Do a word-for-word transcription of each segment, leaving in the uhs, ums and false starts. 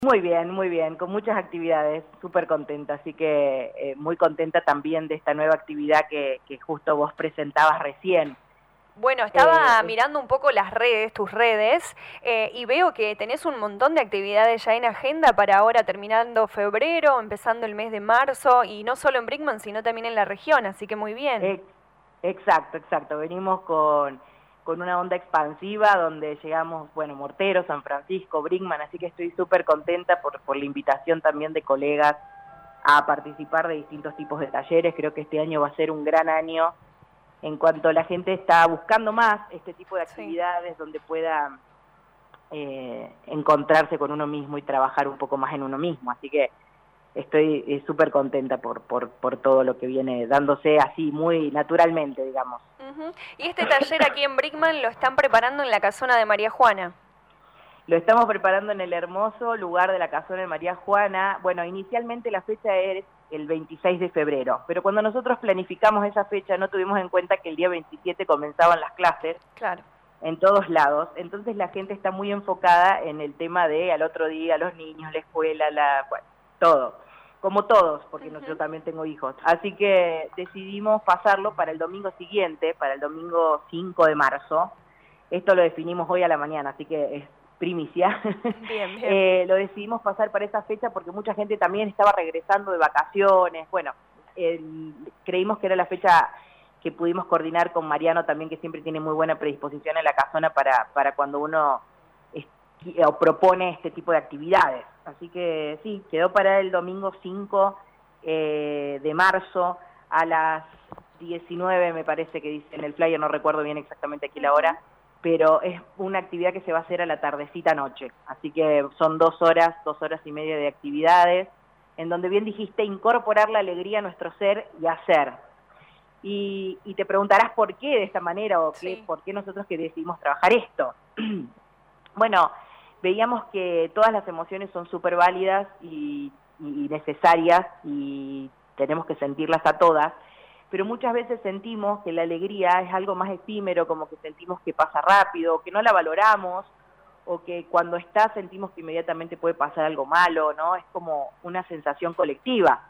Muy bien, muy bien, con muchas actividades, súper contenta, así que eh, muy contenta también de esta nueva actividad que, que justo vos presentabas recién. Bueno, estaba Eh, mirando un poco las redes, tus redes, eh, y veo que tenés un montón de actividades ya en agenda para ahora terminando febrero, empezando el mes de marzo, y no solo en Brinkman, sino también en la región, así que muy bien. ex- exacto, exacto, venimos con, con una onda expansiva donde llegamos, bueno, Mortero, San Francisco, Brinkman, así que estoy súper contenta por, por la invitación también de colegas a participar de distintos tipos de talleres. Creo que este año va a ser un gran año en cuanto la gente está buscando más este tipo de Sí. actividades donde pueda eh, encontrarse con uno mismo y trabajar un poco más en uno mismo. Así que estoy eh, súper contenta por, por, por todo lo que viene dándose así muy naturalmente, digamos. Uh-huh. Y este taller aquí en Brinkman lo están preparando en la casona de María Juana. Lo estamos preparando en el hermoso lugar de la casona de María Juana. Bueno, inicialmente la fecha es el veintiséis de febrero, pero cuando nosotros planificamos esa fecha no tuvimos en cuenta que el día veintisiete comenzaban las clases. Claro. En todos lados, entonces la gente está muy enfocada en el tema de al otro día, los niños, la escuela, la, bueno, todo, como todos, porque uh-huh. yo también tengo hijos. Así que decidimos pasarlo para el domingo siguiente, para el domingo cinco de marzo. Esto lo definimos hoy a la mañana, así que es primicia. Bien, bien. eh, lo decidimos pasar para esa fecha porque mucha gente también estaba regresando de vacaciones. Bueno, eh, creímos que era la fecha que pudimos coordinar con Mariano también, que siempre tiene muy buena predisposición en la casona para, para cuando uno es, o propone este tipo de actividades. Así que sí, quedó para el domingo cinco eh, de marzo a las diecinueve, me parece que dice en el flyer, no recuerdo bien exactamente aquí la hora, pero es una actividad que se va a hacer a la tardecita noche. Así que son dos horas, dos horas y media de actividades, en donde bien dijiste incorporar la alegría a nuestro ser y hacer. Y, y te preguntarás por qué de esta manera o qué, Sí. por qué nosotros que decidimos trabajar esto. Bueno, veíamos que todas las emociones son súper válidas y, y necesarias y tenemos que sentirlas a todas, pero muchas veces sentimos que la alegría es algo más efímero, como que sentimos que pasa rápido, que no la valoramos, o que cuando está sentimos que inmediatamente puede pasar algo malo, ¿no? Es como una sensación colectiva.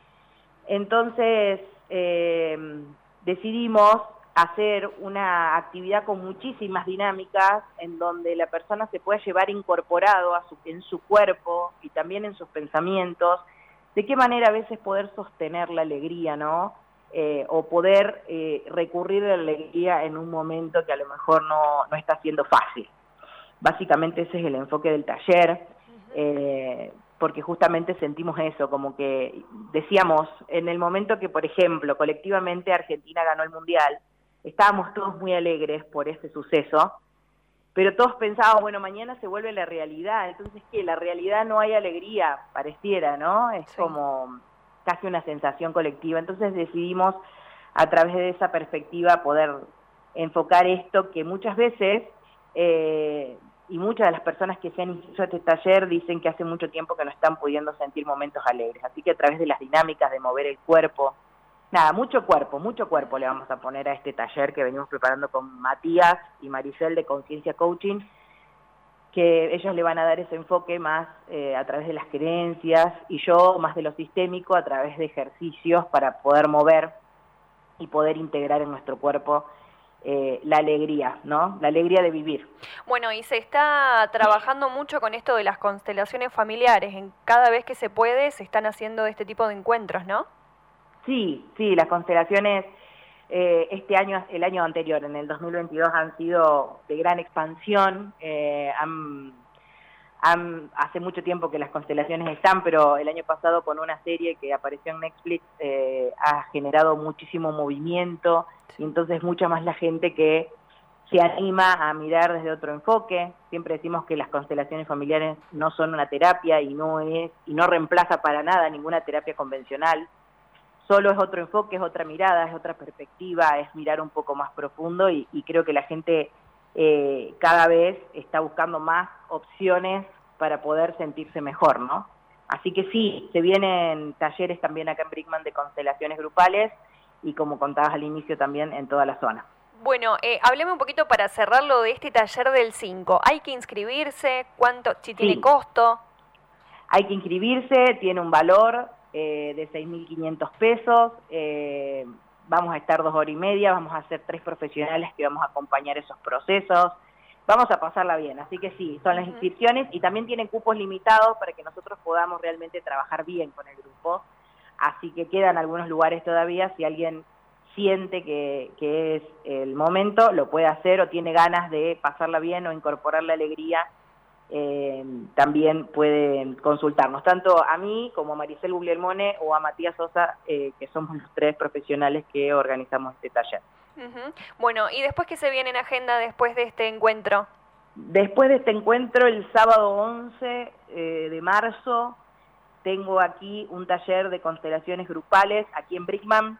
Entonces, eh, decidimos hacer una actividad con muchísimas dinámicas en donde la persona se pueda llevar incorporado a su, en su cuerpo y también en sus pensamientos, de qué manera a veces poder sostener la alegría, ¿no? Eh, o poder eh, recurrir a la alegría en un momento que a lo mejor no, no está siendo fácil. Básicamente ese es el enfoque del taller. Uh-huh. eh, porque justamente sentimos eso, como que decíamos, en el momento que, por ejemplo, colectivamente Argentina ganó el Mundial, estábamos todos muy alegres por ese suceso, pero todos pensábamos, bueno, mañana se vuelve la realidad, entonces, ¿qué? La realidad no hay alegría, pareciera, ¿no? Es sí. como casi una sensación colectiva, entonces decidimos, a través de esa perspectiva, poder enfocar esto que muchas veces... Eh, y muchas de las personas que se han inscrito a este taller dicen que hace mucho tiempo que no están pudiendo sentir momentos alegres, así que a través de las dinámicas de mover el cuerpo, nada, mucho cuerpo, mucho cuerpo le vamos a poner a este taller que venimos preparando con Matías y Maricel de Conciencia Coaching, que ellos le van a dar ese enfoque más eh, a través de las creencias y yo más de lo sistémico a través de ejercicios para poder mover y poder integrar en nuestro cuerpo Eh, la alegría, ¿no? La alegría de vivir. Bueno, y se está trabajando mucho con esto de las constelaciones familiares. En cada vez que se puede se están haciendo este tipo de encuentros, ¿no? Sí, sí, las constelaciones eh, este año, el año anterior, en el dos mil veintidós, han sido de gran expansión. Eh, han, han, hace mucho tiempo que las constelaciones están, pero el año pasado con una serie que apareció en Netflix eh, ha generado muchísimo movimiento. Y entonces mucha más la gente que se anima a mirar desde otro enfoque. Siempre decimos que las constelaciones familiares no son una terapia y no es y no reemplaza para nada ninguna terapia convencional. Solo es otro enfoque, es otra mirada, es otra perspectiva, es mirar un poco más profundo y, y creo que la gente eh, cada vez está buscando más opciones para poder sentirse mejor, ¿no? Así que sí, se vienen talleres también acá en Brinkman de constelaciones grupales y como contabas al inicio también en toda la zona. Bueno, eh, hablemos un poquito para cerrarlo de este taller del cinco. ¿Hay que inscribirse? ¿Cuánto? ¿Si tiene sí. costo? Hay que inscribirse, tiene un valor eh, de seis mil quinientos pesos, eh, vamos a estar dos horas y media, vamos a ser tres profesionales que vamos a acompañar esos procesos, vamos a pasarla bien, así que sí, son las inscripciones y también tienen cupos limitados para que nosotros podamos realmente trabajar bien con el grupo, así que quedan algunos lugares todavía, si alguien siente que, que es el momento, lo puede hacer o tiene ganas de pasarla bien o incorporar la alegría, eh, también pueden consultarnos, tanto a mí como a Maricel Guglielmone o a Matías Sosa, eh, que somos los tres profesionales que organizamos este taller. Uh-huh. Bueno, ¿y después qué se viene en agenda después de este encuentro? Después de este encuentro, el sábado once eh, de marzo, tengo aquí un taller de constelaciones grupales, aquí en Brickman,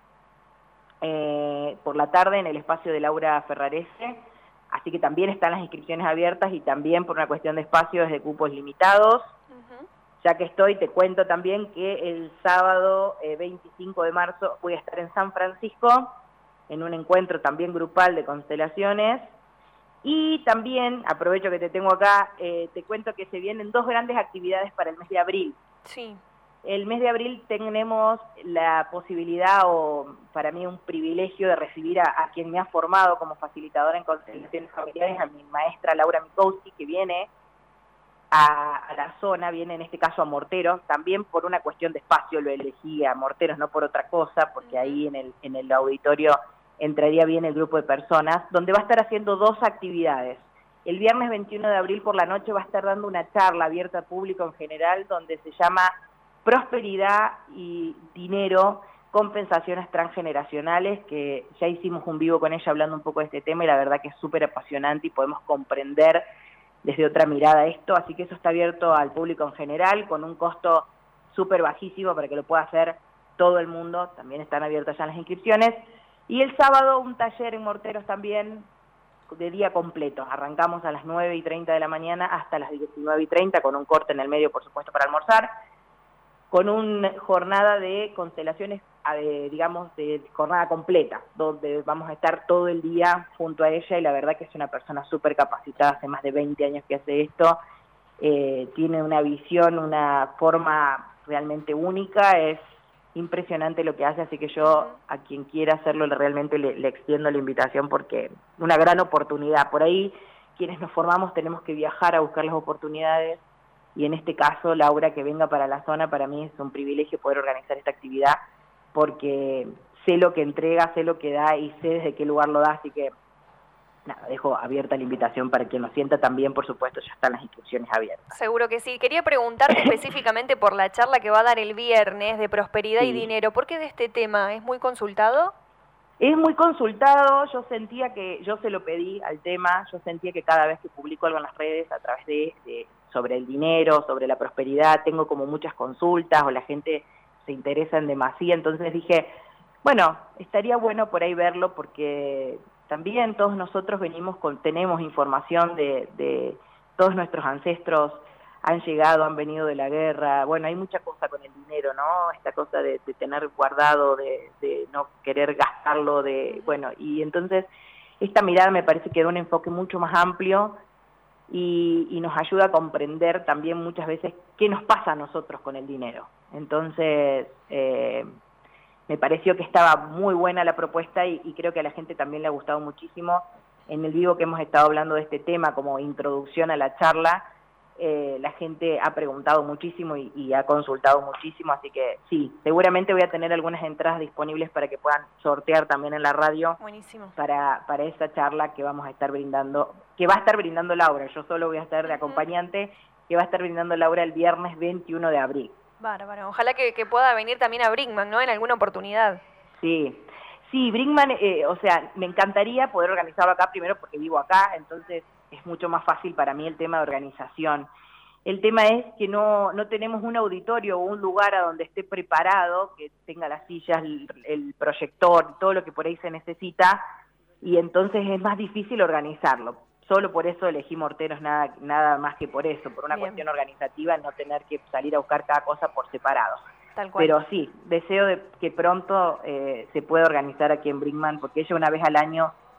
eh, por la tarde en el espacio de Laura Ferrarese, así que también están las inscripciones abiertas y también por una cuestión de espacio es de cupos limitados. Uh-huh. Ya que estoy, te cuento también que el sábado eh, veinticinco de marzo voy a estar en San Francisco, en un encuentro también grupal de constelaciones, y también, aprovecho que te tengo acá, eh, te cuento que se vienen dos grandes actividades para el mes de abril. Sí. El mes de abril tenemos la posibilidad, o para mí un privilegio, de recibir a, a quien me ha formado como facilitadora en constelaciones familiares, a mi maestra Laura Mikowski, que viene a, a la zona, viene en este caso a Morteros, también por una cuestión de espacio lo elegí a Morteros, no por otra cosa, porque ahí en el, en el auditorio entraría bien el grupo de personas, donde va a estar haciendo dos actividades. El viernes veintiuno de abril por la noche va a estar dando una charla abierta al público en general, donde se llama Prosperidad y Dinero, Compensaciones Transgeneracionales, que ya hicimos un vivo con ella hablando un poco de este tema y la verdad que es súper apasionante y podemos comprender desde otra mirada esto, así que eso está abierto al público en general, con un costo súper bajísimo para que lo pueda hacer todo el mundo, también están abiertas ya las inscripciones. Y el sábado un taller en Morteros también de día completo, arrancamos a las nueve y treinta de la mañana hasta las diecinueve y treinta, con un corte en el medio por supuesto para almorzar, con una jornada de constelaciones, de, digamos, de jornada completa, donde vamos a estar todo el día junto a ella y la verdad que es una persona súper capacitada, hace más de veinte años que hace esto, eh, tiene una visión, una forma realmente única, es impresionante lo que hace, así que yo a quien quiera hacerlo realmente le, le extiendo la invitación porque una gran oportunidad. Por ahí quienes nos formamos tenemos que viajar a buscar las oportunidades y en este caso Laura que venga para la zona, para mí es un privilegio poder organizar esta actividad porque sé lo que entrega, sé lo que da y sé desde qué lugar lo da, así que nada, dejo abierta la invitación para quien lo sienta también, por supuesto, ya están las inscripciones abiertas. Seguro que sí. Quería preguntarte específicamente por la charla que va a dar el viernes de prosperidad sí. y dinero. ¿Por qué de este tema? ¿Es muy consultado? Es muy consultado, yo sentía que, yo se lo pedí al tema, yo sentía que cada vez que publico algo en las redes a través de, de sobre el dinero, sobre la prosperidad, tengo como muchas consultas o la gente se interesa en demasía, entonces dije, bueno, estaría bueno por ahí verlo porque también todos nosotros venimos con, tenemos información de, de todos nuestros ancestros han llegado, han venido de la guerra, bueno, hay mucha cosa con el dinero, ¿no? Esta cosa de, de tener guardado, de, de no querer gastarlo, de bueno, y entonces esta mirada me parece que da un enfoque mucho más amplio y, y nos ayuda a comprender también muchas veces qué nos pasa a nosotros con el dinero. Entonces, eh, me pareció que estaba muy buena la propuesta y, y creo que a la gente también le ha gustado muchísimo. En el vivo que hemos estado hablando de este tema como introducción a la charla, eh, la gente ha preguntado muchísimo y, y ha consultado muchísimo, así que sí, seguramente voy a tener algunas entradas disponibles para que puedan sortear también en la radio. Buenísimo. Para, para esa charla que vamos a estar brindando, que va a estar brindando Laura, yo solo voy a estar de acompañante, que va a estar brindando Laura el viernes veintiuno de abril. Bárbaro, ojalá que, que pueda venir también a Brickman, ¿no? En alguna oportunidad. Sí, sí, Brickman, eh, o sea, me encantaría poder organizarlo acá primero porque vivo acá, entonces es mucho más fácil para mí el tema de organización. El tema es que no, no tenemos un auditorio o un lugar a donde esté preparado, que tenga las sillas, el, el proyector, todo lo que por ahí se necesita, y entonces es más difícil organizarlo. Solo por eso elegí Morteros, nada, nada más que por eso, por una Bien. cuestión organizativa, no tener que salir a buscar cada cosa por separado. Tal cual. Pero sí, deseo de que pronto eh, se pueda organizar aquí en Brickman, porque ella una vez al año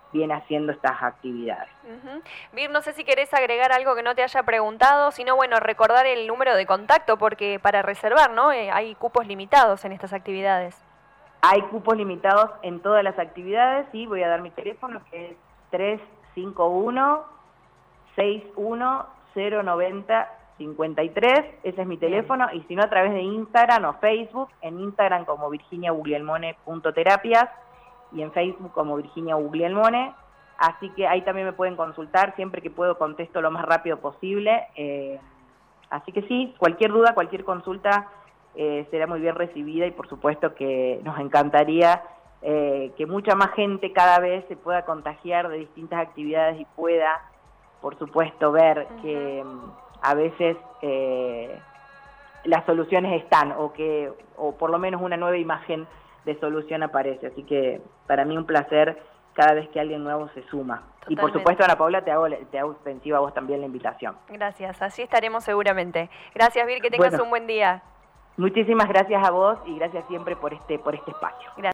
viene haciendo estas actividades. Uh-huh. Vir, no sé si querés agregar algo que no te haya preguntado, sino bueno, recordar el número de contacto, porque para reservar, ¿no? Eh, hay cupos limitados en estas actividades. Hay cupos limitados en todas las actividades, y voy a dar mi teléfono, que es tres cinco uno, seis uno cero nueve cero cinco tres, ese es mi teléfono. Bien. Y si no, a través de Instagram o Facebook, en Instagram como virginia guglielmone punto terapias y en Facebook como Virginia Guglielmone, así que ahí también me pueden consultar, siempre que puedo contesto lo más rápido posible, eh, así que sí, cualquier duda, cualquier consulta eh, será muy bien recibida, y por supuesto que nos encantaría eh, que mucha más gente cada vez se pueda contagiar de distintas actividades y pueda, por supuesto, ver uh-huh. que a veces eh, las soluciones están, o que o por lo menos una nueva imagen de solución aparece. Así que para mí un placer cada vez que alguien nuevo se suma. Totalmente. Y por supuesto, Ana Paula, te hago, te hago extensiva a vos también la invitación. Gracias, así estaremos seguramente. Gracias, Vir, que tengas bueno, un buen día. Muchísimas gracias a vos y gracias siempre por este, por este espacio. Gracias.